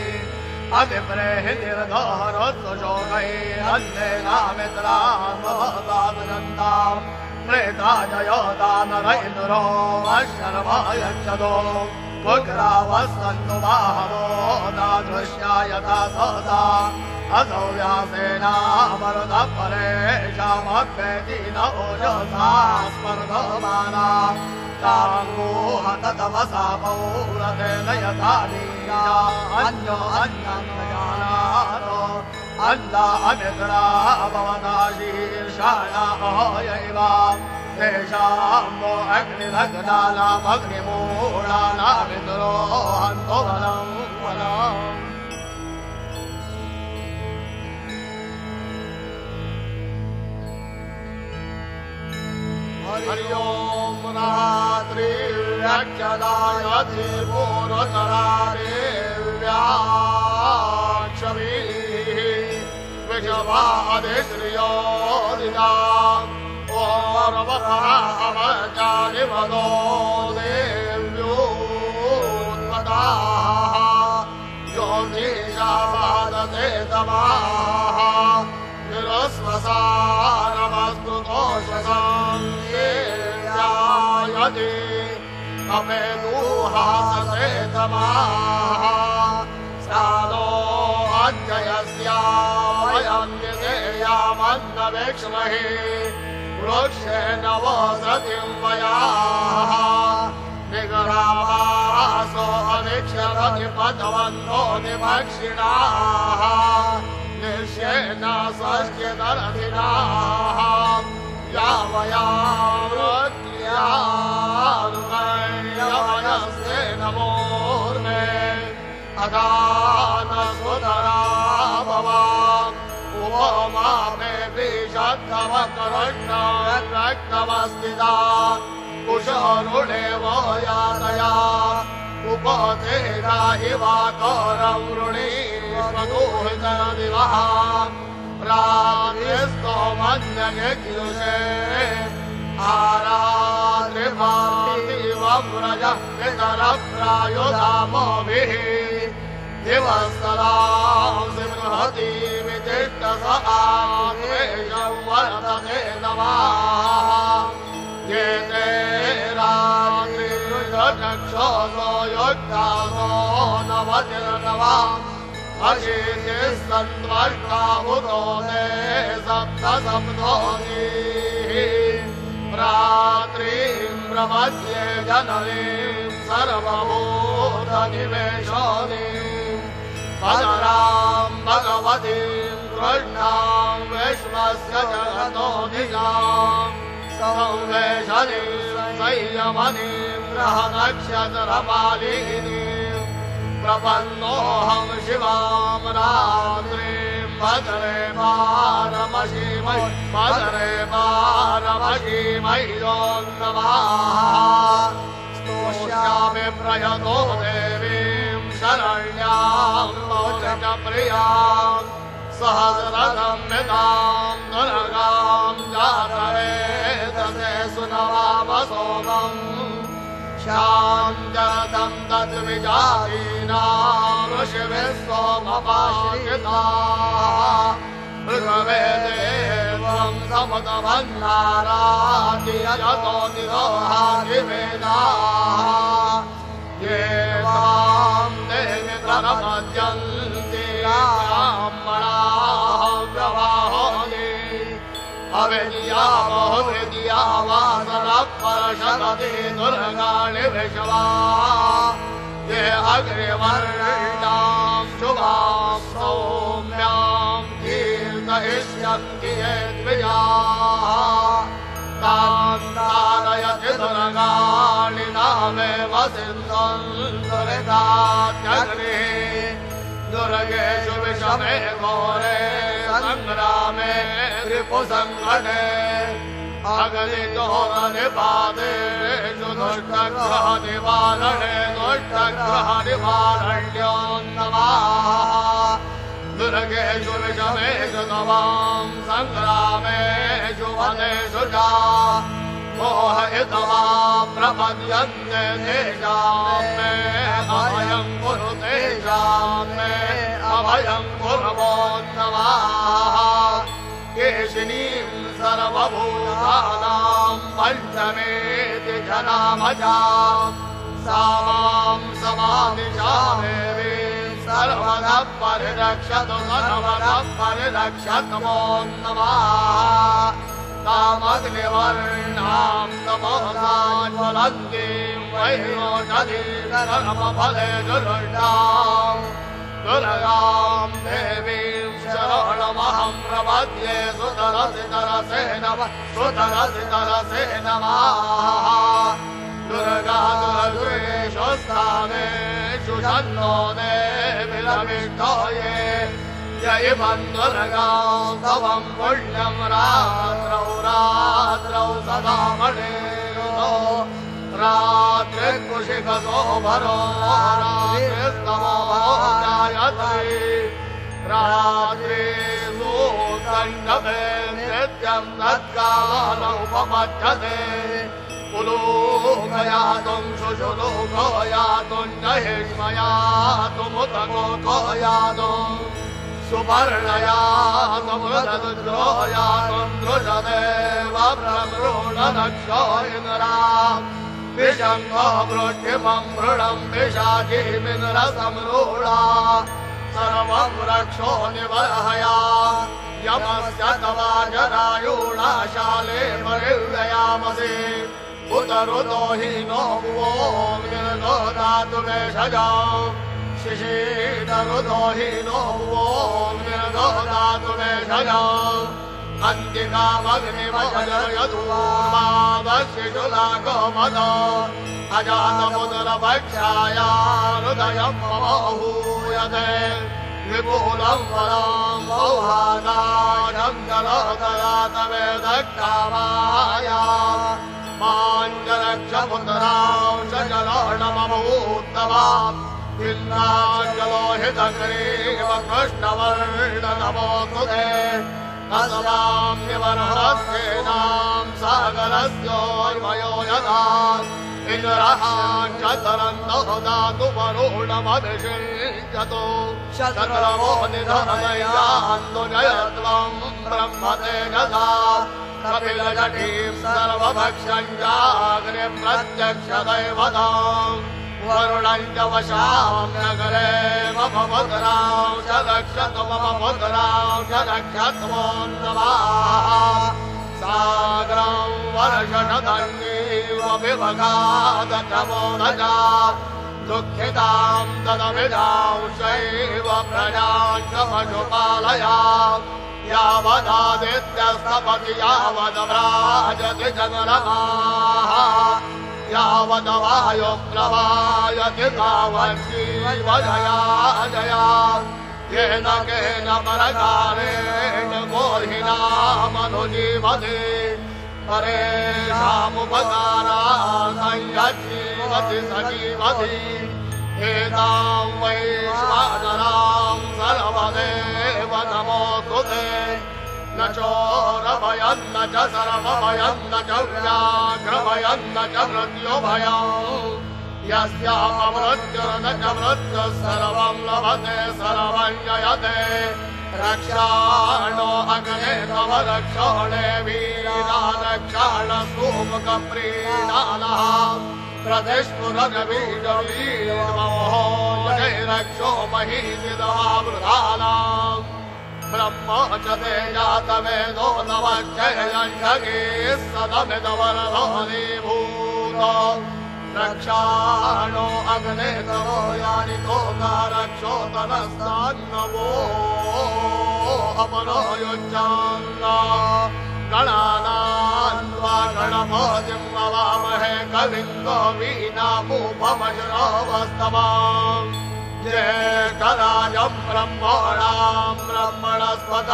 अतिप्रेहितिर्दोहरोत्सुशोकैरन्येनामित्रान् प्रेता जयोता नरैन्द्रो अशर्वयच्छदो उग्रावस्सन्तु बाहवो तादृश्या यथा सदा असौ व्यासेना मरुतः परेषामभ्येति न ओजसा स्पर्धमाना ताङ्गोह ततमसा पौरतेन यथा नीया अन्यो अन्यं न जानातो अन्ना अमित्रा भवता शीर्षाणा अहयैव तेषां वो अग्निदग्नानामग्निमूढानामिन्द्रो हन्तो बलं बलम् हरि ओं रात्रिव्यक्षदायति पूर्वचरादेव्याक्षवीः विषवादिश्रियोदिताम् ओर्वरः अमर्चानिवदो देव्योत्पदाः ज्योतिषावादते तमाः निरस्वसानमस्तुतोषसंयति अपेदूहाससे तमाः सानो अध्ययस्या वयं विधेयामन्नवेक्ष्महि वृक्षेण वसतिं वयाः निगरावासो अवीक्ष्यरति पतवन्तो निभक्षिणाः निश्येन षष्ट्यदरथिनाः यावयावृत्यानुकैर्यवयस्ते नमोर्मे अदानसुधरा भवाम् उपमामे विषद्धवकरण्यरक्तमस्तिदा कुशरुणेव यातया उपतेरा इवाकरं वृणीष स्वदोहितरदिवः प्रातिस्तो मन्यगिजुषे आरात्रिभातिवव्रजः पितरप्रायुधामोभिः दिवस्तदां सिमृहति वितिष्ठस आत्मेषं वर्तते नमः ये ते रात्रिरुषचक्षोषो योद्धासो नवतिर्नवा अशीतिस्सन्त्वष्टा उतो ते सप्त सप्तोऽनीः रात्रिं प्रपद्ये जननीं सर्वभूतनिवेशोनीम् पदरां भगवतीं कृष्णां विश्वस्य जगतो निजां संवेशनीं संयमनीं ग्रहनक्षत्रपालिनीं प्रपन्नोऽहं शिवां रात्रिं भद्रे पारमशीमयि नमः स्तोष्यामि प्रयतो देवीं शरण्यां प्रियां सहस्रगम्यतां दुर्गां जातवेदसे सुनवामसोमम् शान्त्यर्थं तद्विजातीनां ऋषिभिः सोमपाश्रिताः ऋग्वेदेवं समुदभन्नाराति यजतो निरोहादिवेदाः ये त्वां देवि प्रपद्यन्ति ब्राह्मणाः प्रवाहोनि अविद्या बहुविद्या वासरपरशगति दुर्गाणि विश्वा ये अग्निवर्णां शुभां सौम्यां कीर्तयिष्यन्ति ये द्विजाः तां तारयति दुर्गाणि नामेव सिन्धुं दुरितात्यग्निः दुर्गेषु विषमे घोरे संग्रामे रिपुसङ्कटे अगलितोरनिपातेषु दुष्टग्रहनिवारणे दुष्टग्रहनिवारण्यो नमः दुर्गेषु विषमेषु तवां संग्रामेषु वनेषु च मोहयित्वा प्रपद्यन्ते तेषां मे अभयं कुरु तेषां मे अभयं कुर्वो नमः केशिनीं सर्वभूतानां पञ्चमेति जनामजा सा मां समादिशामेवि सर्वदा परिरक्षतु वो नमः तामग्निवर्णां तमोसां ज्वलन्तीं वैरोषधीकर्मफले दुरुष्टां दुर्गां देवीं शरणमहं प्रपद्ये सुतरसि तरसे नमः दुर्गा दुर्गेषु स्थानेषु जन्नो देवीरविष्टो ये जयिमं दुर्गां तवं पुण्यं रात्रौ सदा मणिरुतो रात्रिकुशिकसो भरो रात्रिस्तमो जायते रात्रिषु दण्डवे नित्यं तत्कालोपपद्यते पुलूकयातुं शुशुलूको यातुं जहिष्मयातुमुतकोको यातुं सुपर्णयातुमुदरुद्रो यातुं दृशदेव प्रमृणनक्षो इन्द्रा विशङ्को वृष्टिमं मृडं विशाखीमिन्द्रसमरूढा सर्वं रक्षो निवर्हया यमस्य तवा जरायुणाशाले परिव्ययामसि उतरुतो हि नो भुवो विनो दातु वेषजा शिशीतरुतो हि नो भुवो विनो दातु वेषजा अन्तिकामग्निमजयदूर्वादशिशुलाको मद अजातमुदरभक्षाया हृदयं मम हूयते विपुलं वरं सौहादाशं जलतरातवेदकामाया माञ्जलक्षपुत्रां शजलर्णमभूत्तवा इन्द्राजलोहितग्रीव कृष्णवर्णनमोऽस्तु ते असलाम्यवरहस्तेनां सागरस्योर्मयो यदा इन्द्रः चतरन्तो दातु वरुणमभिषिञ्चतु शत्रवो निधनयान्तु जयत्वं ब्रह्मते गदा कपिलजटीं सर्वभक्षं जाग्रे प्रत्यक्षदैवताम् वरुणं च वशां नगरे मम पुत्रां च रक्षतु मम पुत्रां च रक्षत्वो नमः सागरं वर्षशतन्नीवपि भगादचमोदजा दुःखितां तदभिधां शैव प्रजां च पशुपालया यावदादित्यस्तपति यावद्व्राजति चन्द्रमाः यावद्वायुप्रवायति तावज्जीवजया जया येन केन परकारेण गोहिना मनुजीवति परेषामुपकारार्थं यज्जीवति सजीवति एतां वैश्वानरां सर्वदेव नमोऽस्तु ते न चोरभयं न च सर्वभयं न च व्याघ्रभयं न च मृत्युभयं यस्यापमृत्युर्न च मृत्युः सर्वं लभते सर्वं जयते रक्षाणो अग्ने तव रक्षणे वीरा रक्षाणस्तूमुखप्रीणानः प्रतिस्फुरनवीरवीर्मोहो जय रक्षो महीषितवावृधानाम् ब्रह्म च ते जातवेदो नवश्चयञ्जगे सदमिदवरधोनीभूत रक्षाणो अग्ने तवो यानितो न रक्षोतनस्तान्नवो अपनो युज्जान्न गणानान्वा गणपतिं नमामहे कविं कवीनामुपमश्रवस्तमाम् ज्येष्ठराजं ब्रह्मणां ब्रह्मणस्पत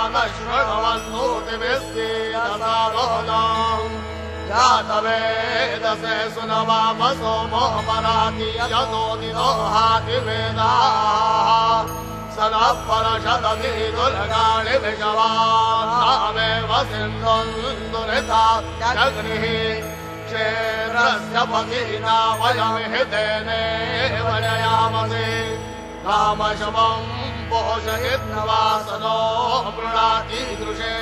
आनश्वणवन्नोतिभिस्सीदसारोदाम् जातवेदसे सुनवामसो मोहमराति यतो निदोहाति वेदाः सनः परशतति दुर्गाणि विषवान्नामेव सिन्धुन्दुरिता जग्निः क्षेत्रस्य पतिना वयमिहितेनेव जयामसे कामशवं पोषयित्वासनो मृणाति दृशे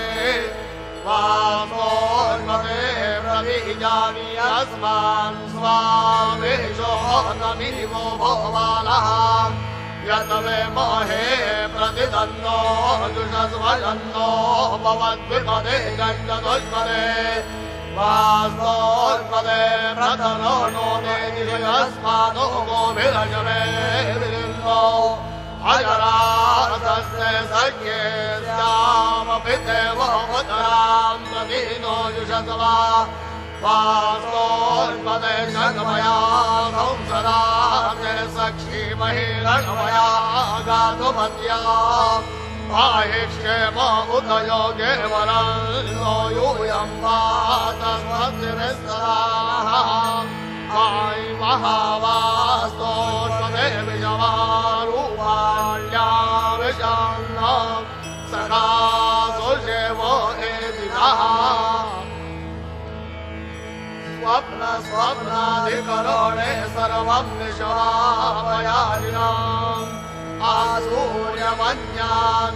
वासोन्मते प्रतीजानि अस्मान् स्वामेशो नमिवो भोवालः यत मे महे प्रतिदन्नो जुषस्वजन्नो भवद्विपदे गञ्जदुष्पदे वास्तोन्पदे प्रतनो नो देदिशयस्मादो गोभिरजमे विलिन्दो अजरातस्य सख्ये स्यामपि देवो पुत्रां प्रतीनो जुषस्वा वास्तोन्पदे शङ्खमया संसराते सखी महिरणमया गातुमत्या आहिष्येम उत योगे वरन्नो यूयं पातस्मद्विस्तराः आयि महावास्तोन्पदे विषवारूपाल्या विषान्ना सखा सुषेवो एदिनः स्वप्नाधिकरणे सर्वं निशवापयादिनाम् आसूर्यमन्यान्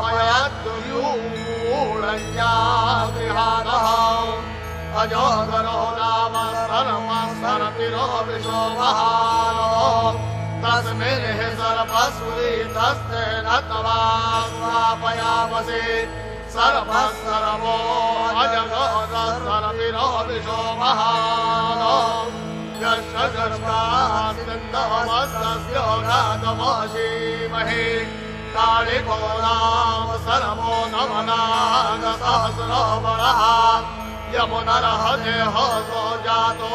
स्वापयद्युयूढञ्जागृहाणः अजोगरो नाम सर्वसर्पिरो विशोभहानो तस्मिन् हि सर्वस्फुरितस्ते न तवा स्वापयामसि सर्वः सर्वो अजगोदर्पिरो विशोभहानो यस्य गर्भास्मिन्नमस्तस्य घातमशीमहि कालिको नाम सर्वो नमनागसहस्रबलः यमुनरः देहसो जातो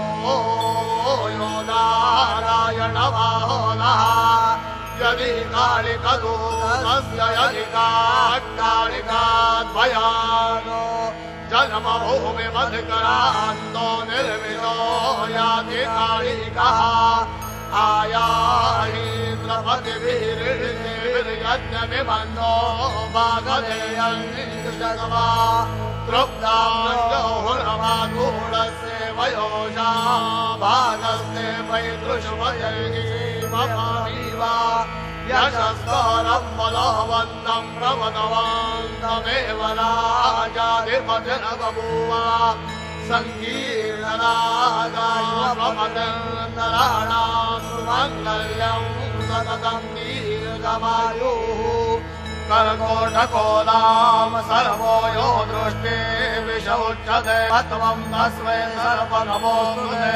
यो नारायणबाहुलः यदि कालिकदूतस्य यदि कालिकाद्वयानो जन्मभूमिमधिक्रान्तो निर्विशो याति कालिकः आयाहीन्द्रपतिभिर्यज्ञविमन्नो भागधेयन्निषगवा तृप्ताञ्जोहुरमाधूढस्य वयोषा भागस्ते पैतृषुवयैर्ममामीवा यशस्करं बलवन्तं प्रवदवन्तमेव राजाधिपतिर्बभूव सङ्कीर्णनागायप्रमदन्तराणां सुमङ्गल्यं सततं दीर्घमायुः कर्कोटकोलां सर्वो यो दृष्टे विशौच्यते त्वं तस्मै सर्वनमोऽस्तुते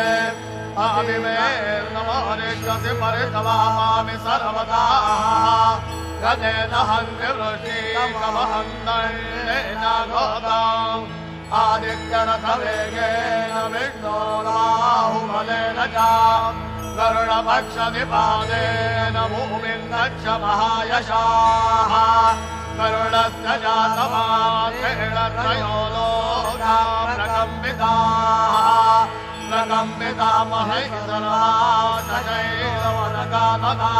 अभिमेर्नमोरिष्यसि परितवामि सर्वदा गदेन हन्त्यवृष्टिकमहन्तर्येण गोदाम् आदित्यरथवेगेन विष्णोर्बाहुबलेन च गरुडपक्षनिपातेन भूमिर्नक्ष महायशाः गरुडस्य जातमात्रेण त्रयो लोका प्रकम्पिताः प्रकम्पिता महेश्वराशैरवनगानना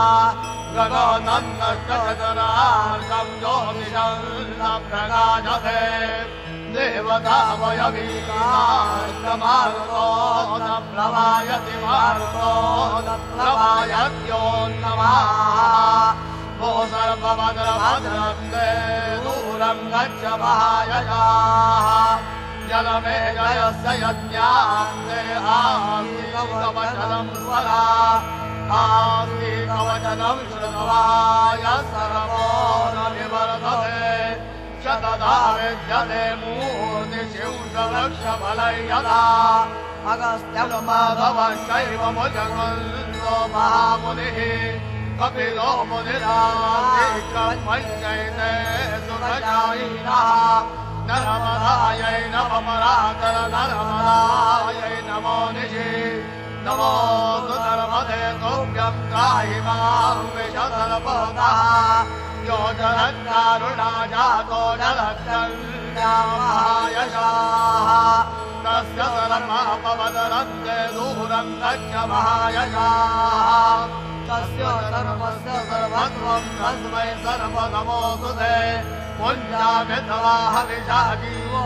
गगनन्दश्चतरार्कं ज्योतिषं न प्रकाशते देवता वयवीनार्कमारुतो न प्लवायति मारुतो न प्लवायत्योन्नमः भो सर्वभद्रभद्रन्ते दूरं गच्छ महायशाः जलमे जयस्य यज्ञान्ते आस्ति कवचनं स्वरा आस्ति कवचनं श्रुत्वा यः सर्वो न निवर्तते शतदा विद्यते मूर्तिशिंशलक्षबलै यदा अगस्त्यं माधवश्चैव मुजगन्तो महामुनिः कपिलो मुनिराधिकं मञ्चैते सुरशायिनः नर्मदायै नमपराकर नर्मदायै नमो निशि नमो सुनर्मदे तुभ्यं त्राहि मां विशतर्पदः यो जलत्कारुणा जातो जलत्कन्या महायशाः तस्य सर्वमपवदरन्ते दूरं गच्छ महायशाः तस्य सर्वस्य सर्वत्वं तस्मै सर्वनमोऽस्तुते पुञ्जामिथवा हविषा जीवो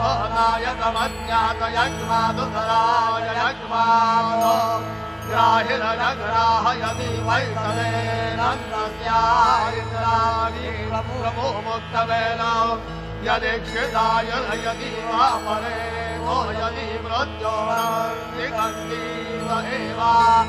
नायकमज्ञातयज्ञादुतराय यज्ञातो ग्राहिरजग्राहयति वैतलेनन्तस्यायिन्द्राणि प्रभो मुक्तवेनो यदीक्षिताय यदि वा परे वो यदि मृत्योरन्तिकन्तीव एव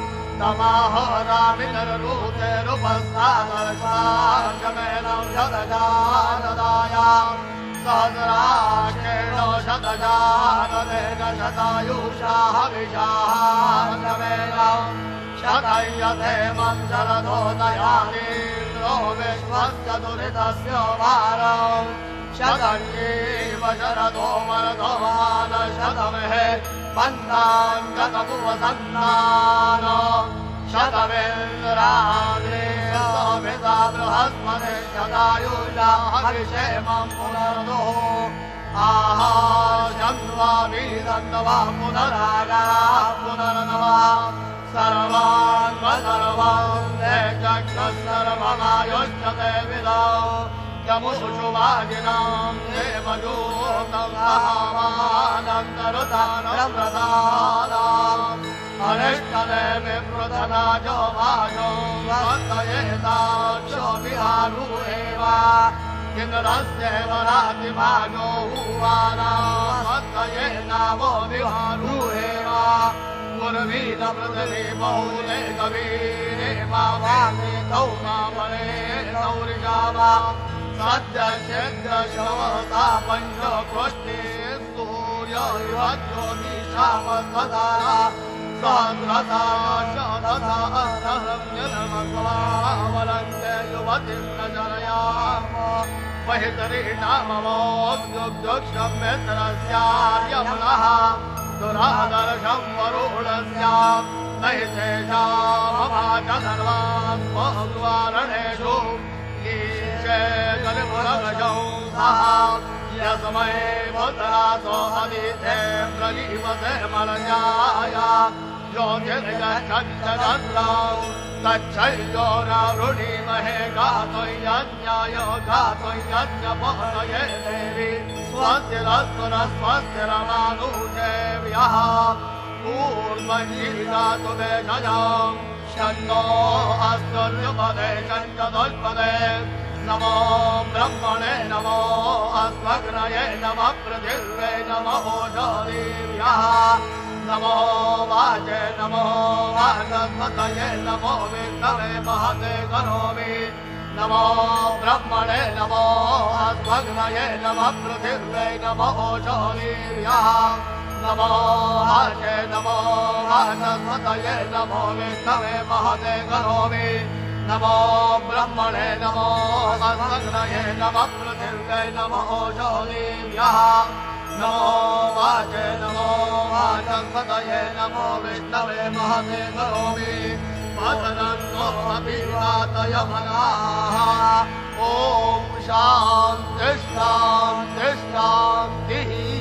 तमाहोरामिनरुतेरुपस्तादर्शाशमेनं शतजानदायां सहस्राक्षेण शतजानदेन शतायुषा हविषाशमेनं शतयथेमं शरदोदयानीन्द्रो विश्वस्य दुरितस्य भारम् शतञ्जीव शरदो मरदो मानशतमेः पन्नाङ्गतमुवसन्नान शतवेन्द्राग्रे समिता बृहस्पति शतायुषा हविषेमं पुनर्दो आहा शन्वा वीरन्नवा पुनरागा पुनर्नवा सर्वान् सर्वं ते चक्षुः सर्वमायुष्यते विदौ यमुषुवाजिनां देवदूतं महामानन्दरुतानप्रदानाम् अरिष्टदेवि पृथनाजो वाजो वन्तयेताक्षो विहारु एव इन्द्रस्यैव रातिभागो हुवाना वन्तये नामो विहारु एव गुर्वीन पृथिवी बहुले कवीरे मा वामे तौ मामरे तौरिषावा सद्य शेद्य शवसा पञ्चकृष्टे सूर्य इव ज्योतिषामसदा सहस्रता शतधा सहस्रं जलमस्वावलन्ते युवतिं न जनयाम महितरीणाममोद्युग्धुक्षं मित्रस्यार्यमनः दुरादर्शं वरुणस्यां नहि तेषामवाच सर्वास्मद्वारणेषु ईशे कलिपुरगजौ सः यस्मै पुत्रासो अदिते प्रजीवसे मलजाय ज्योतिर्गच्छन्तदन्तां तच्छैयो न वृणीमहे गातुयज्ञाय गातुयज्ञपतये देवी स्वस्तिरस्तु न स्वस्तिरमानुषेभ्यः पूर्वञ्जीर्गातु वेषजां शन्नो अस्तुर्युपदे चन्द्रदुल्पदे नमो ब्रह्मणे नमो अस्मग्नये नमः पृथिव्यै नमो ओषधीभ्यः नमो वाचे नमो वाचस्पतये नमो विष्णवे महते करोमि नमो ब्रह्मणे नमो अस्मग्नये नमः पृथिव्यै नमो ओषधीभ्यः नमो वाचे नमो वाचस्पतये नमो विष्णवे महते करोमि नमो ब्रह्मणे नमो अस्मग्नये नमः पृथिव्यै नमो ओषधीभ्यः नमो वाचे नमो वाचस्पतये नमो विष्णवे महते करोमि वदनन्तो अभिवादय मनाः ॐ शान्तिः शान्तिः शान्तिः।